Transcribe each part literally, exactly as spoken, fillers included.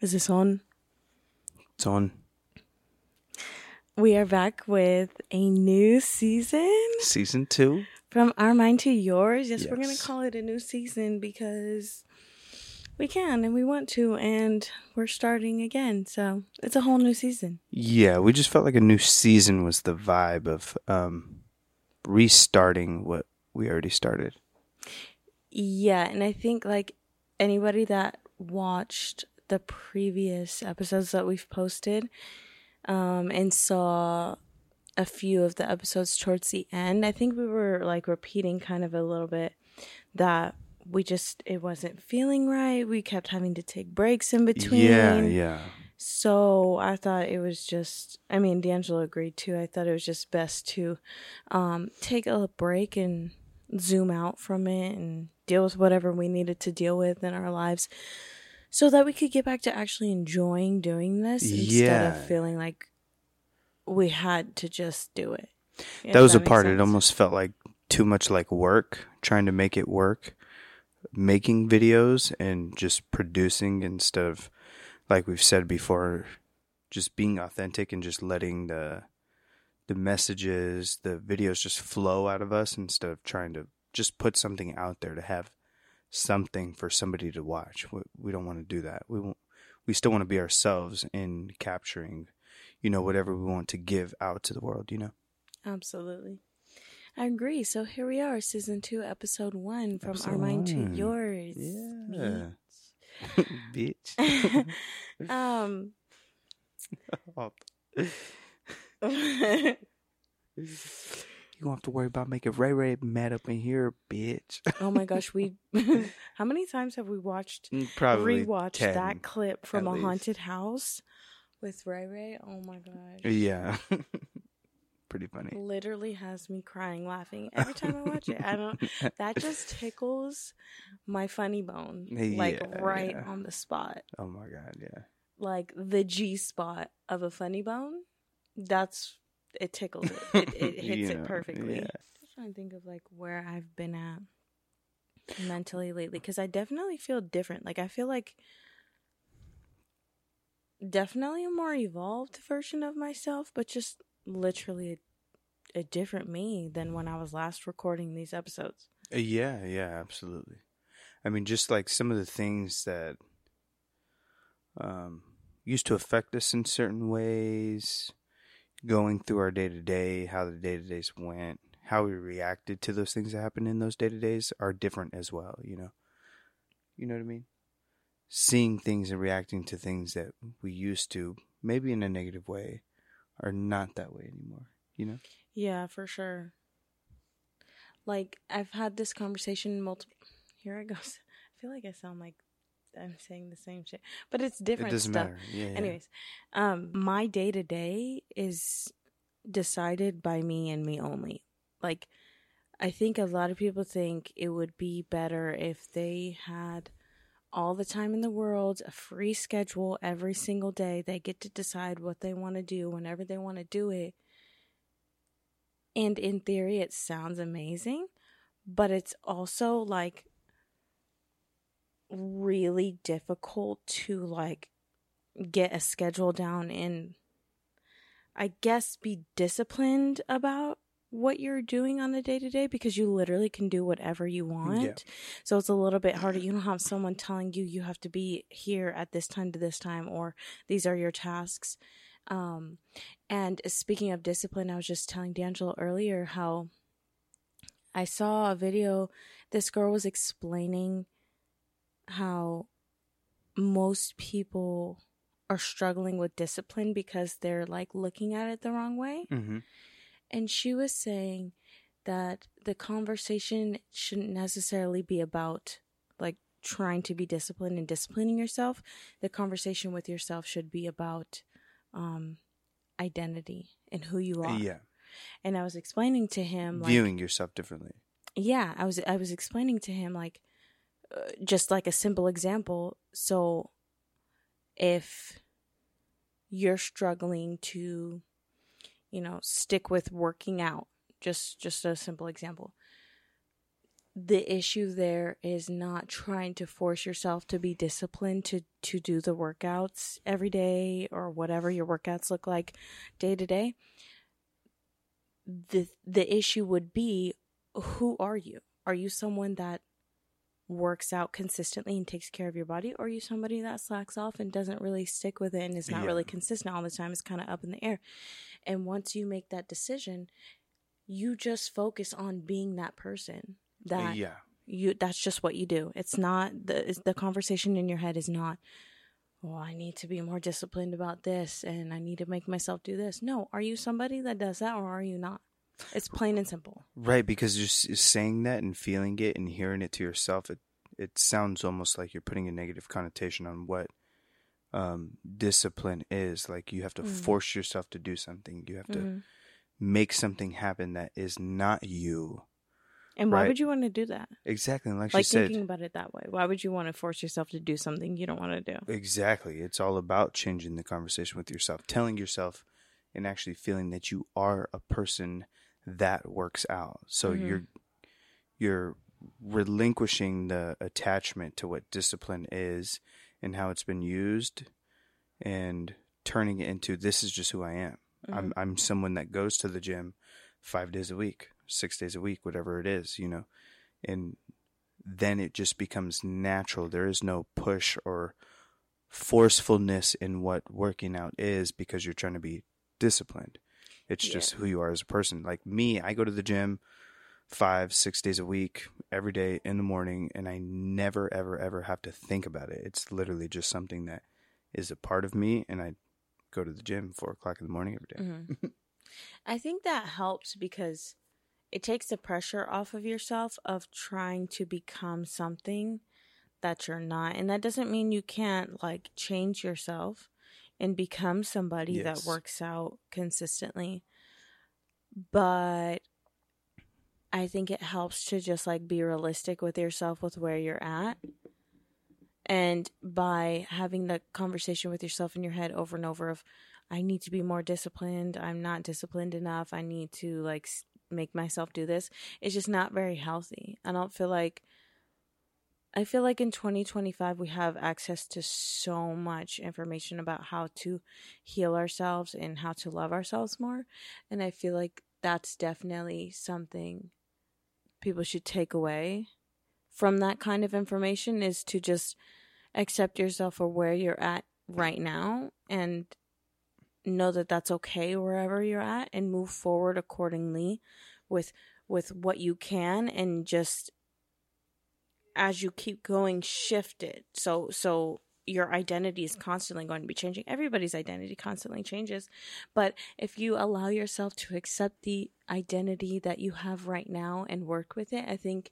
Is this on? It's on. We are back with a new season. Season two. From Our Mind to Yours. Yes, Yes. we're going to call it a new season because we can and we want to, and we're starting again. So it's a whole new season. Yeah, we just felt like a new season was the vibe of um, restarting what we already started. Yeah, and I think like anybody that watched the previous episodes that we've posted um, and saw a few of the episodes towards the end, I think we were like repeating kind of a little bit that we just, it wasn't feeling right. We kept having to take breaks in between. Yeah, yeah. So I thought it was just, I mean, D'Angelo agreed too. I thought it was just best to um, take a break and zoom out from it and deal with whatever we needed to deal with in our lives so that we could get back to actually enjoying doing this instead Yeah. of feeling like we had to just do it. That was a makes part. It sense. almost felt like too much like work, trying to make it work, making videos and just producing instead of, like we've said before, just being authentic and just letting the the messages, the videos just flow out of us instead of trying to just put something out there to have something for somebody to watch. We, we don't want to do that. We won't, we still want to be ourselves in capturing, you know, whatever we want to give out to the world, you know? Absolutely. I agree. So here we are, season two, episode one, from Episode Our Mind to one. Yours. Yeah. Bitch. um, You don't have to worry about making Ray Ray mad up in here, bitch. oh my gosh, we how many times have we watched Probably rewatched ten, that clip from at a least. haunted house with Ray Ray? Oh my gosh. Yeah. Pretty funny. Literally has me crying laughing every time I watch it. I don't that just tickles my funny bone. Like Yeah, right yeah. on the spot. Oh my god, yeah. Like the G spot of a funny bone. That's it tickles it. It, it hits You it know, perfectly. yeah. Just trying to think of like where I've been at mentally lately, because I definitely feel different. Like I feel like definitely a more evolved version of myself, but just literally a, a different me than when I was last recording these episodes. Uh, Yeah, yeah, absolutely. I mean, just like some of the things that um, used to affect us in certain ways, going through our day to day, how the day to days went, how we reacted to those things that happened in those day to days are different as well, you know? You know what I mean? Seeing things and reacting to things that we used to, maybe in a negative way, are not that way anymore, you know? Yeah, for sure. Like I've had this conversation multiple. Here I go. I feel like I sound like I'm saying the same shit, but it's different It doesn't stuff. matter. Yeah, yeah. Anyways, um, my day to day is decided by me and me only. Like, I think a lot of people think it would be better if they had all the time in the world, a free schedule every single day. They get to decide what they want to do whenever they want to do it. And in theory, it sounds amazing, but it's also like really difficult to like get a schedule down and I guess be disciplined about what you're doing on a day to day, because you literally can do whatever you want. Yeah. So it's a little bit harder. You don't have someone telling you you have to be here at this time to this time, or these are your tasks. Um, and speaking of discipline, I was just telling D'Angelo earlier how I saw a video. This girl was explaining how most people are struggling with discipline because they're like looking at it the wrong way. Mm-hmm. And she was saying that the conversation shouldn't necessarily be about like trying to be disciplined and disciplining yourself. The conversation with yourself should be about um, identity and who you are. Yeah. And I was explaining to him, like, Viewing yourself differently. yeah, I was I was explaining to him like uh, just like a simple example. So if you're struggling to, you know, stick with working out, just just a simple example. the issue there is not trying to force yourself to be disciplined to, to do the workouts every day or whatever your workouts look like day to day. The the issue would be, who are you? Are you someone that works out consistently and takes care of your body, or are you somebody that slacks off and doesn't really stick with it and is not Yeah. really consistent all the time? It's kind of up in the air. And once you make that decision, you just focus on being that person. That yeah. you that's just what you do. It's not the it's, the conversation in your head is not, oh, I need to be more disciplined about this and I need to make myself do this. No, are you somebody that does that, or are you not? It's plain and simple. Right, because just saying that and feeling it and hearing it to yourself, it it sounds almost like you're putting a negative connotation on what um, discipline is. Like you have to Mm-hmm. force yourself to do something. You have to Mm-hmm. make something happen that is not you. And why Right. would you want to do that? Exactly, and like, Like she said, thinking about it that way. Why would you want to force yourself to do something you don't want to do? exactly. It's all about changing the conversation with yourself, telling yourself, and actually feeling that you are a person that works out. So Mhm. you're you're relinquishing the attachment to what discipline is and how it's been used, and turning it into, this is just who I am. Mhm. I'm I'm someone that goes to the gym five days a week, six days a week, whatever it is, you know. And then it just becomes natural. There is no push or forcefulness in what working out is because you're trying to be disciplined. It's just Yeah. who you are as a person. Like me, I go to the gym five, six days a week, every day in the morning, and I never, ever, ever have to think about it. It's literally just something that is a part of me, and I go to the gym four o'clock in the morning every day. Mhm. I think that helps because it takes the pressure off of yourself of trying to become something that you're not. And that doesn't mean you can't like change yourself and become somebody Yes. that works out consistently. But I think it helps to just like be realistic with yourself with where you're at. And by having the conversation with yourself in your head over and over of, I need to be more disciplined. I'm not disciplined enough. I need to like s- make myself do this. It's just not very healthy. I don't feel like, I feel like in twenty twenty-five, we have access to so much information about how to heal ourselves and how to love ourselves more. And I feel like that's definitely something people should take away from that kind of information, is to just accept yourself for where you're at right now and know that that's okay wherever you're at, and move forward accordingly with with what you can, and just as you keep going, shift it. So so your identity is constantly going to be changing. Everybody's identity constantly changes. But if you allow yourself to accept the identity that you have right now and work with it, I think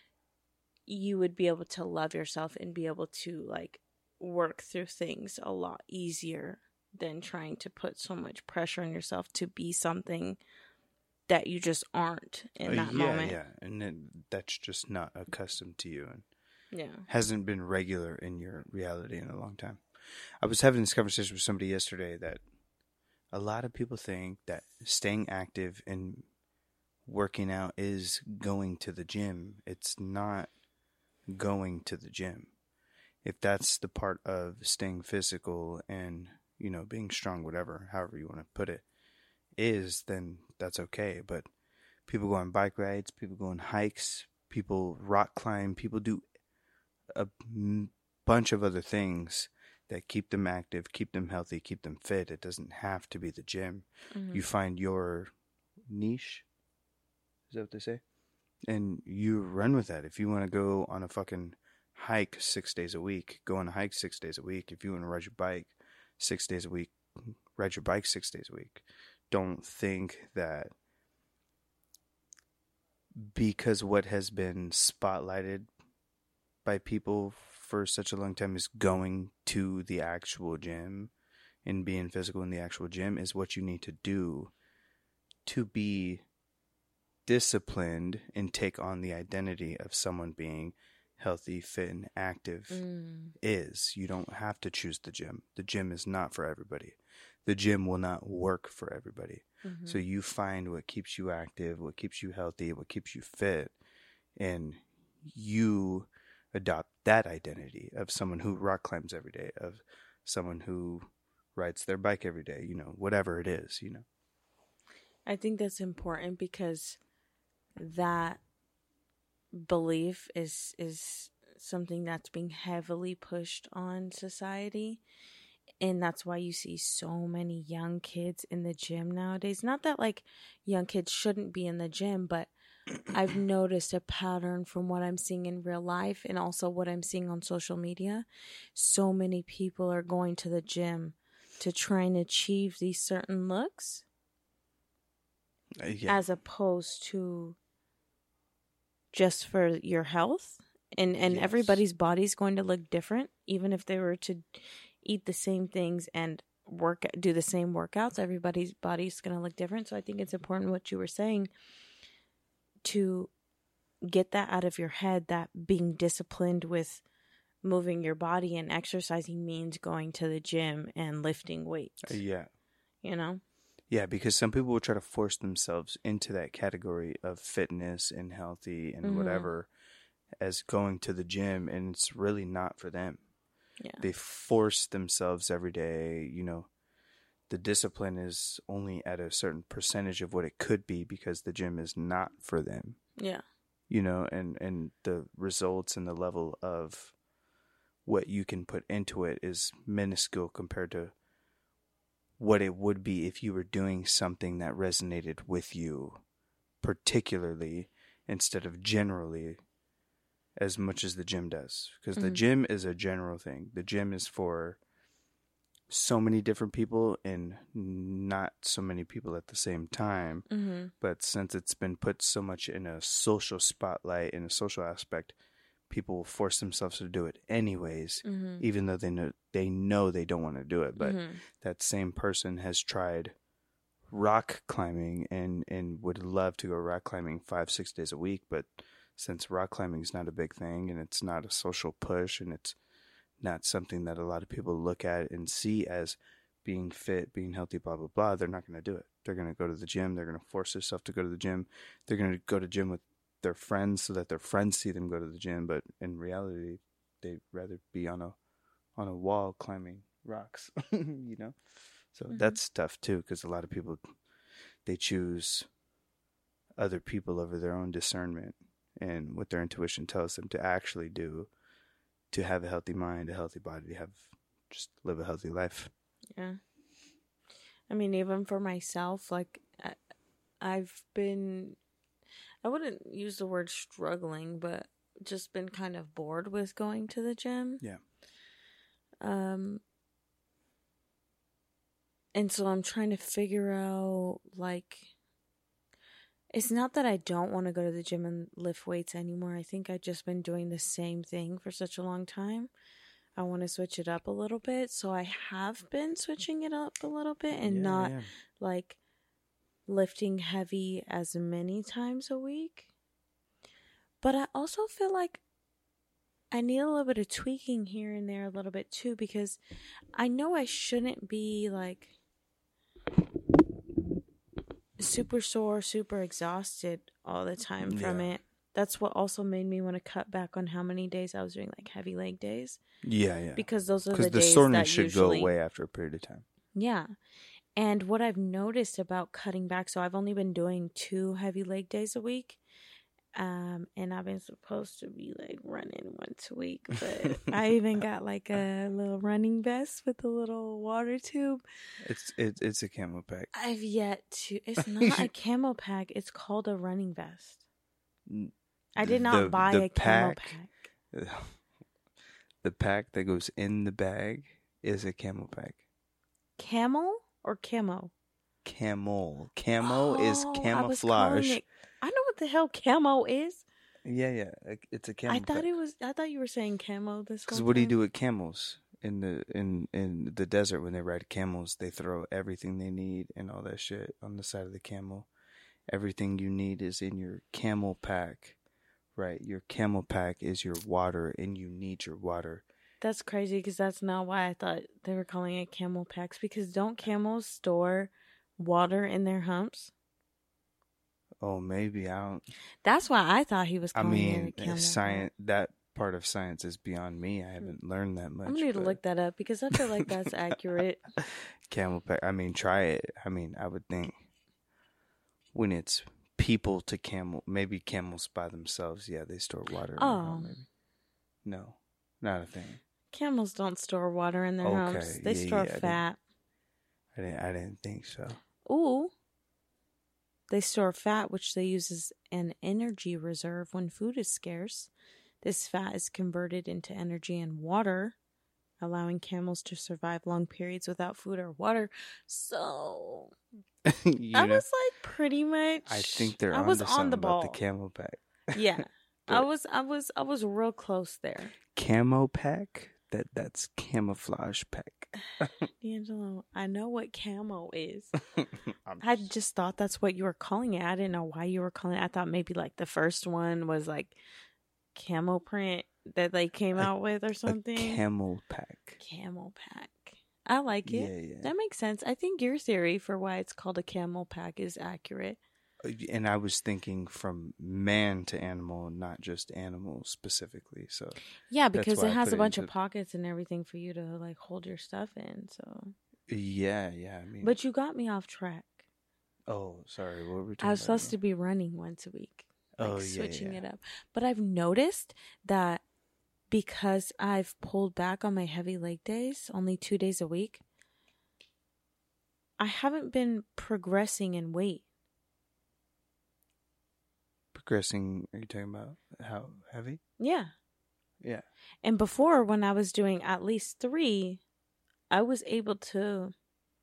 you would be able to love yourself and be able to like work through things a lot easier than trying to put so much pressure on yourself to be something that you just aren't in Uh, that yeah, moment. yeah. And then that's just not accustomed to you and Yeah. hasn't been regular in your reality in a long time. I was having this conversation with somebody yesterday that a lot of people think that staying active and working out is going to the gym. It's not going to the gym. If that's the part of staying physical and, you know, being strong, whatever, however you want to put it, is, then that's okay. But people go on bike rides, people go on hikes, people rock climb, people do a m- bunch of other things that keep them active, keep them healthy, keep them fit. It doesn't have to be the gym. Mhm. You find your niche. Is that what they say? And you run with that. If you want to go on a fucking hike six days a week, go on a hike six days a week. If you want to ride your bike six days a week, ride your bike six days a week. Don't think that because what has been spotlighted by people for such a long time is going to the actual gym and being physical in the actual gym is what you need to do to be disciplined and take on the identity of someone being healthy, fit, and active. Mm. Is. You don't have to choose the gym. The gym is not for everybody. The gym will not work for everybody. Mhm. So you find what keeps you active, what keeps you healthy, what keeps you fit, and you adopt that identity of someone who rock climbs every day, of someone who rides their bike every day, you know, whatever it is, you know. I think that's important because that belief is is something that's being heavily pushed on society. And that's why you see so many young kids in the gym nowadays. Not that like young kids shouldn't be in the gym, but I've noticed a pattern from what I'm seeing in real life and also what I'm seeing on social media. So many people are going to the gym to try and achieve these certain looks Uh, yeah. as opposed to just for your health. And, and Yes. everybody's body's going to look different, even if they were to eat the same things and work do the same workouts. Everybody's body's going to look different. So I think it's important what you were saying to get that out of your head, that being disciplined with moving your body and exercising means going to the gym and lifting weights. Uh, yeah. You know? Yeah, because some people will try to force themselves into that category of fitness and healthy and Mhm. whatever as going to the gym, and it's really not for them. Yeah. They force themselves every day, you know. The discipline is only at a certain percentage of what it could be because the gym is not for them. Yeah. You know, and, and the results and the level of what you can put into it is minuscule compared to what it would be if you were doing something that resonated with you particularly instead of generally as much as the gym does. Because the Mhm. gym is a general thing. The gym is for so many different people and not so many people at the same time. Mm-hmm. But since it's been put so much in a social spotlight, in a social aspect, people will force themselves to do it anyways, Mm-hmm. even though they know they know they don't want to do it. But Mm-hmm. that same person has tried rock climbing and, and would love to go rock climbing five, six days a week. But since rock climbing is not a big thing and it's not a social push and it's not something that a lot of people look at and see as being fit, being healthy, blah, blah, blah, they're not going to do it. They're going to go to the gym. They're going to force themselves to go to the gym. They're going to go to gym with their friends so that their friends see them go to the gym. But in reality, they'd rather be on a on a wall climbing rocks, you know? So Mm-hmm. that's tough too, because a lot of people, they choose other people over their own discernment and what their intuition tells them to actually do to have a healthy mind, a healthy body, to have just live a healthy life. Yeah. I mean, even for myself, like, I, I've been, I wouldn't use the word struggling, but just been kind of bored with going to the gym. Yeah. Um, and so I'm trying to figure out, like, it's not that I don't want to go to the gym and lift weights anymore. I think I've just been doing the same thing for such a long time. I want to switch it up a little bit. So I have been switching it up a little bit and Yeah, not yeah. like lifting heavy as many times a week. But I also feel like I need a little bit of tweaking here and there a little bit too, because I know I shouldn't be like super sore, super exhausted all the time from Yeah. it. That's what also made me want to cut back on how many days I was doing like heavy leg days. Yeah, yeah. Because those are the, Because the days soreness that should usually go away after a period of time. Yeah. And what I've noticed about cutting back, so I've only been doing two heavy leg days a week. Um, and I've been supposed to be like running once a week, but I even got like a little running vest with a little water tube. It's it, it's a camo pack. I've yet to, it's not a camo pack, it's called a running vest. I did not The- buy the a camo pack- pack. The pack that goes in the bag is a camel pack. Camel or camo? Camel. Camo is Oh, I was calling camouflage. it- I know what the hell camo is. Yeah, yeah. It's a camel I thought pack. it was. I thought you were saying camo this Because whole what do you time. do with camels in the in in the desert when they ride camels? They throw everything they need and all that shit on the side of the camel. Everything you need is in your camel pack, right? Your camel pack is your water, and you need your water. That's crazy because that's not why I thought they were calling it camel packs. Because don't camels store water in their humps? Oh, maybe I don't. That's why I thought he was I calling mean, it a camel science. That part of science is beyond me. I haven't learned that much. I'm gonna need to but look that up because I feel like that's accurate. Camelback. I mean, try it. I mean, I would think when it's people to camel, maybe camels by themselves. Yeah, they store water. In their Oh. home, maybe. No, not a thing. Camels don't store water in their Okay, homes. They yeah, store yeah, I fat. I didn't. I didn't think so. Ooh. They store fat, which they use as an energy reserve when food is scarce. This fat is converted into energy and water, allowing camels to survive long periods without food or water. So You I know, was like pretty much. I think they're I was onto on something the ball. about the Camelback. Yeah, I But- was. I was. I was real close there. Camo pack. That that's camouflage pack. D'Angelo, I know what camo is. I'm I just thought that's what you were calling it. I didn't know why you were calling it. I thought maybe like the first one was like camo print that they came A- out with or a something. camel pack. Camel pack. I like it. Yeah, yeah. That makes sense. I think your theory for why it's called a camel pack is accurate. And I was thinking from man to animal, not just animal specifically. So Yeah, That's because why it I has put a it bunch into- of pockets and everything for you to like hold your stuff in. So, yeah, yeah. I mean, but you got me off track. oh, sorry. What were we talking I was about supposed to be running once a week, like Oh, yeah, switching yeah. it up. But I've noticed that because I've pulled back on my heavy leg days, only two days a week, I haven't been progressing in weight. Progressing? Are you talking about how heavy? Yeah. Yeah. And before, when I was doing at least three, I was able to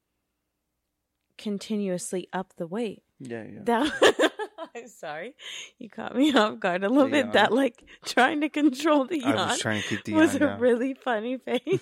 continuously up the weight. Yeah, yeah. That I'm sorry, you caught me off guard a little The bit. yawn. That like trying to control the I yawn was trying to keep the was yawn a down. really funny face.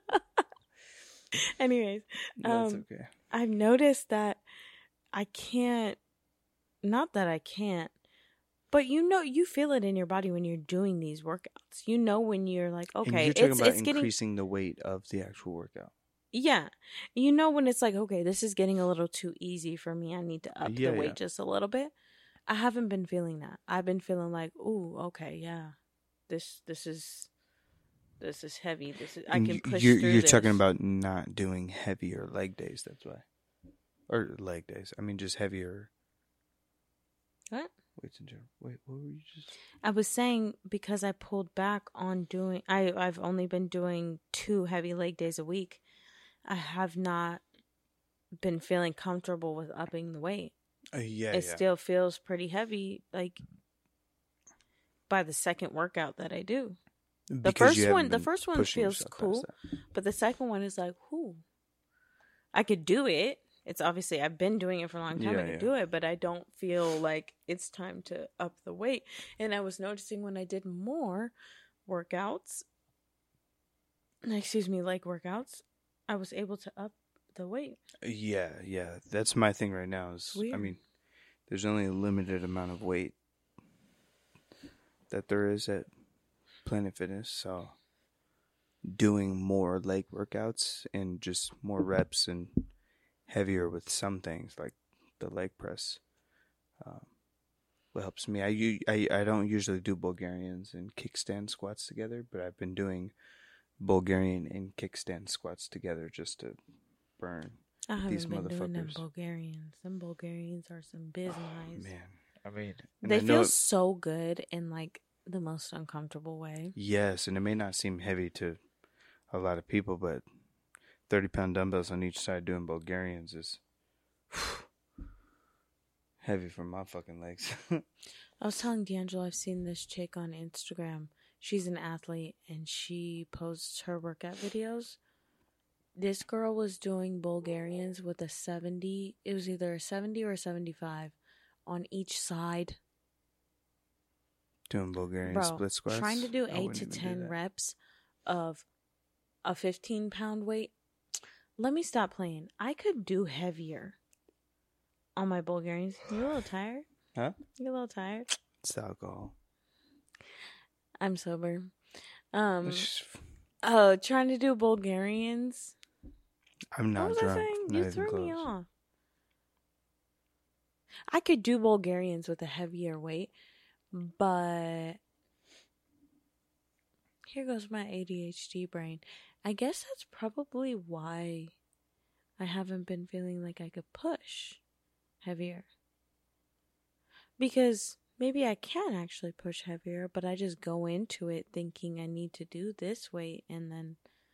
Anyways, That's um, okay. I've noticed that I can't. Not that I can't, but you know, you feel it in your body when you're doing these workouts. You know when you're like, And okay, you're talking it's about it's getting increasing the weight of the actual workout. yeah. You know when it's like, okay, this is getting a little too easy for me. I need to up Yeah, the weight yeah. just a little bit. I haven't been feeling that. I've been feeling like, ooh, okay, yeah. This this is this is heavy. This is I And can you- push You're, through you're this. talking about not doing heavier leg days. That's why, or leg days. I mean, just heavier What? weights in general. Wait, what were you just? I was saying because I pulled back on doing I I've only been doing two heavy leg days a week. I have not been feeling comfortable with upping the weight. Uh, yeah, It yeah. still feels pretty heavy like by the second workout that I do. The Because first you haven't one the been first one pushing feels yourself past cool, that. but the second one is like, whoo. I could do it. It's obviously I've been doing it for a long time. Yeah, I could yeah. do it, but I don't feel like it's time to up the weight. And I was noticing when I did more workouts, excuse me, leg workouts, I was able to up the weight. Yeah, yeah. That's my thing right now. Is I Weird. mean, there's only a limited amount of weight that there is at Planet Fitness, so doing more leg workouts and just more reps and heavier with some things like the leg press, um, what helps me. I, u- I I don't usually do Bulgarians and kickstand squats together, but I've been doing Bulgarian and kickstand squats together just to burn. I haven't These been doing them motherfuckers. Bulgarians. Them Bulgarians are some Oh, business. man, I mean, and They I know feel it- so good in like the most uncomfortable way. Yes, and it may not seem heavy to a lot of people, but thirty pound dumbbells on each side doing Bulgarians is heavy for my fucking legs. I was telling D'Angelo I've seen this chick on Instagram. She's an athlete and she posts her workout videos. This girl was doing Bulgarians with a seventy. It was either a seventy or a seventy-five on each side. Doing Bulgarian Bro, split squats. trying to do I eight wouldn't to even do ten that. reps of a fifteen pound weight. Let me stop playing. I could do heavier on my Bulgarians. You a little tired? Huh? You a little tired? It's alcohol. I'm sober. Um. It's just- Oh, trying to do Bulgarians. I'm What not was drunk. I saying? Not You even threw me close. off. I could do Bulgarians with a heavier weight, but here goes my A D H D brain. I guess that's probably why I haven't been feeling like I could push heavier. Because maybe I can actually push heavier, but I just go into it thinking I need to do this weight and then...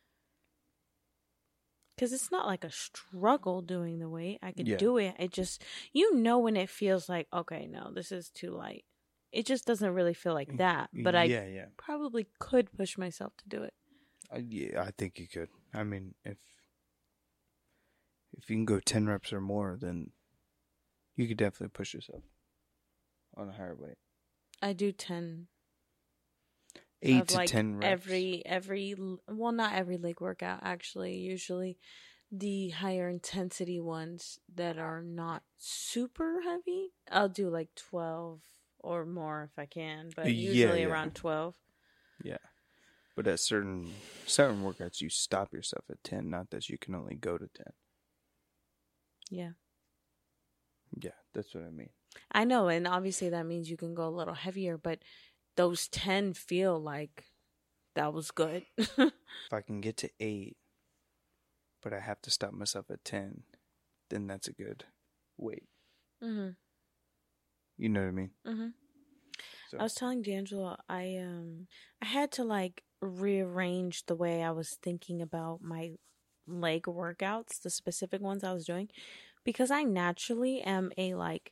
Because it's not like a struggle doing the weight. I could Yeah. do it. It just, you know when it feels like, okay, no, this is too light. It just doesn't really feel like that. But I yeah, yeah. probably could push myself to do it. I, yeah, I think you could. I mean, if if you can go ten reps or more, then you could definitely push yourself on a higher weight. I do ten. Eight to like ten reps. Every, every, well, not every leg workout, actually. Usually the higher intensity ones that are not super heavy, I'll do like twelve or more if I can, but usually yeah, yeah. around twelve. Yeah. But at certain certain workouts, you stop yourself at ten, not that you can only go to ten. Yeah. Yeah, that's what I mean. I know, and obviously that means you can go a little heavier, but those ten feel like that was good. If I can get to eight, but I have to stop myself at ten, then that's a good weight. Mm-hmm. You know what I mean? Mm-hmm. So. I was telling D'Angelo, I um, I had to like rearrange the way I was thinking about my leg workouts, the specific ones I was doing, because I naturally am a like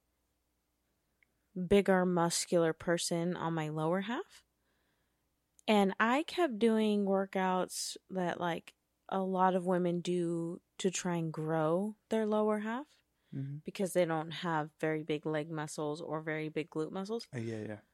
bigger muscular person on my lower half. And I kept doing workouts that like a lot of women do to try and grow their lower half mm-hmm. because they don't have very big leg muscles or very big glute muscles. Uh, yeah, yeah.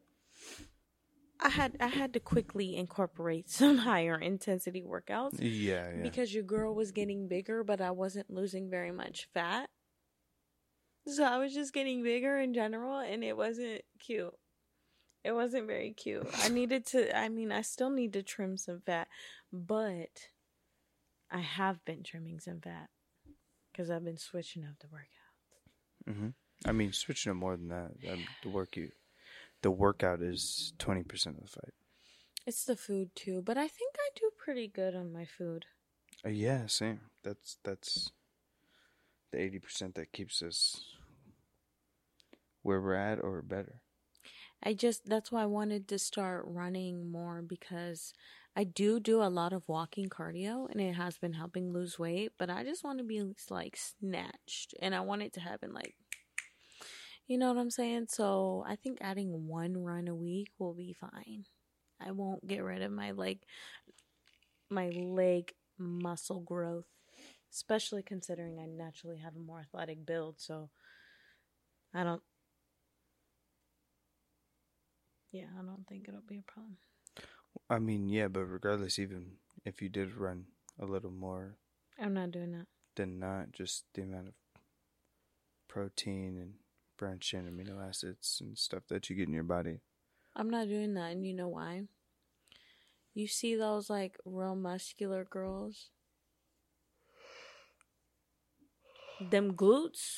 I had I had to quickly incorporate some higher intensity workouts. Yeah, yeah. Because your girl was getting bigger, but I wasn't losing very much fat. So I was just getting bigger in general, and it wasn't cute. It wasn't very cute. I needed to, I mean, I still need to trim some fat, but I have been trimming some fat because I've been switching up the workouts. Mm-hmm. I mean, switching up more than that. Um, the work you, the workout is twenty percent of the fight. It's the food too, but I think I do pretty good on my food. Uh, yeah, same. That's that's the eighty percent that keeps us where we're at or better. I just, that's why I wanted to start running more, because I do do a lot of walking cardio and it has been helping lose weight, but I just want to be like snatched and I want it to happen like, you know what I'm saying? So I think adding one run a week will be fine. I won't get rid of my leg, my leg muscle growth, especially considering I naturally have a more athletic build. So I don't, yeah, I don't think it'll be a problem. I mean, yeah, but regardless, even if you did run a little more, I'm not doing that. Then not just the amount of protein and branched chain amino acids and stuff that you get in your body. I'm not doing that, and you know why? You see those like real muscular girls? Them glutes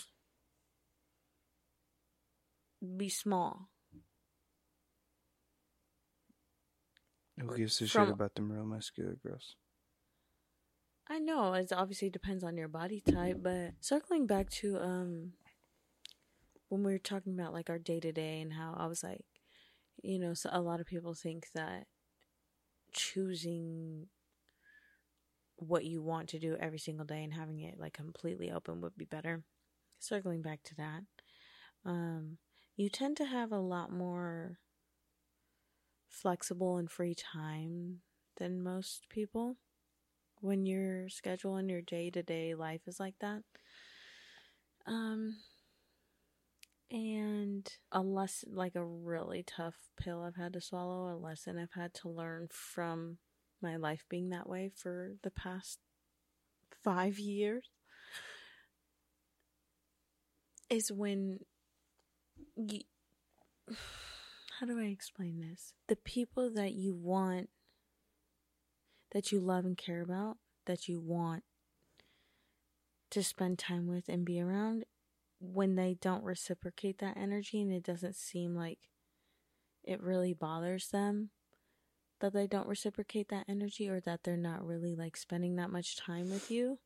be small. Who gives a From, shit about them real muscular girls? I know it obviously depends on your body type, but circling back to um when we were talking about like our day to day and how I was like, you know, so a lot of people think that choosing what you want to do every single day and having it like completely open would be better. Circling back to that, um, you tend to have a lot more flexible and free time than most people when your schedule and your day-to-day life is like that. Um, and a lesson, like a really tough pill I've had to swallow, a lesson I've had to learn from my life being that way for the past five years is when you, how do I explain this? The people that you want, that you love and care about, that you want to spend time with and be around, when they don't reciprocate that energy and it doesn't seem like it really bothers them that they don't reciprocate that energy, or that they're not really like spending that much time with you,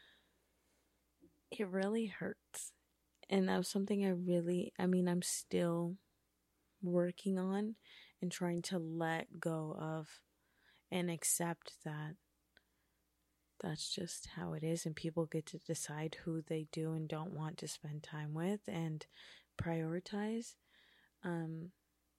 it really hurts. And that was something I really, I mean, I'm still working on and trying to let go of and accept that that's just how it is, and people get to decide who they do and don't want to spend time with and prioritize. Um,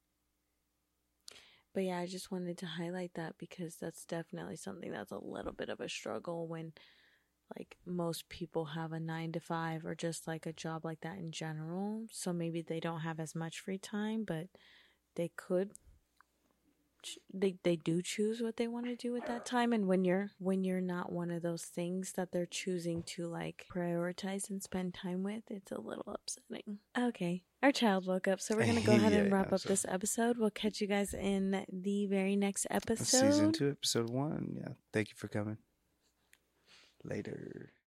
but yeah, I just wanted to highlight that because that's definitely something that's a little bit of a struggle when like most people have a nine to five or just like a job like that in general. So maybe they don't have as much free time, but they could they they do choose what they want to do with that time. And when you're when you're not one of those things that they're choosing to like prioritize and spend time with, it's a little upsetting. Okay, our child woke up, so we're gonna go ahead Yeah, and wrap yeah, up so- this episode. We'll catch you guys in the very next episode. Season two, episode one. Yeah. Thank you for coming. Later.